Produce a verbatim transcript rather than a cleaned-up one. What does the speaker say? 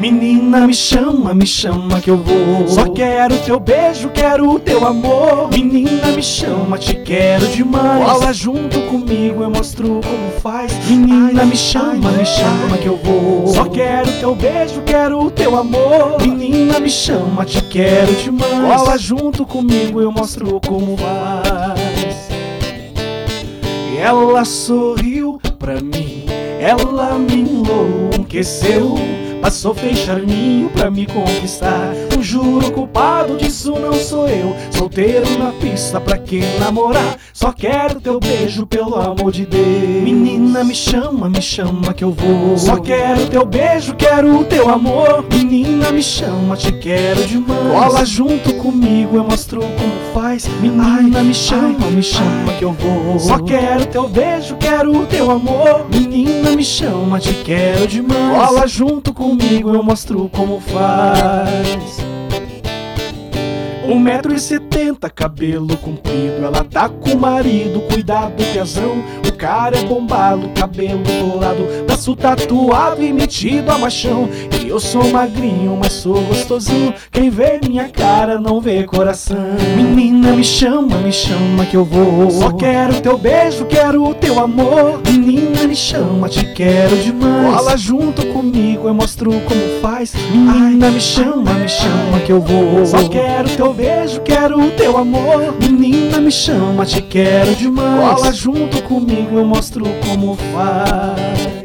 Menina, me chama, me chama que eu vou. Só quero teu beijo, quero teu amor. Menina, me chama, te quero demais. Cola junto comigo, eu mostro como faz. Menina, me chama, me chama que eu vou. Só quero teu beijo, quero teu amor. Menina, me chama, te quero demais. Cola junto comigo, eu mostro como faz. Ela sorriu pra mim, ela me enlouqueceu. Passou fez charminho pra me conquistar. Um juro culpado disso não sou eu. Solteiro na pista pra quem namorar. Só quero teu beijo, pelo amor de Deus. Menina, me chama, me chama que eu vou. Só quero teu beijo, quero teu amor. Menina, me chama, te quero demais. Cola junto comigo, eu mostro como faz. Menina, me chama, me chama que eu vou. Só quero teu beijo, quero teu amor. Menina, me chama, te quero demais. Cola junto comigo, Comigo eu mostro como faz. Um metro e setenta, cabelo comprido. Ela tá com o marido, cuidado, tesão. O cara é bombado, cabelo dourado, braço tatuado e metido a machão. E eu sou magrinho, mas sou gostosinho. Quem vê minha cara não vê coração. Menina, me chama, me chama que eu vou. Só quero teu beijo, quero teu amor. Menina, me chama, te quero demais. Cola junto comigo, eu mostro como faz. Menina, me chama, me chama que eu vou. Só quero teu beijo, quero teu amor. Menina, me chama, te quero demais. Cola junto comigo, eu mostro como faz.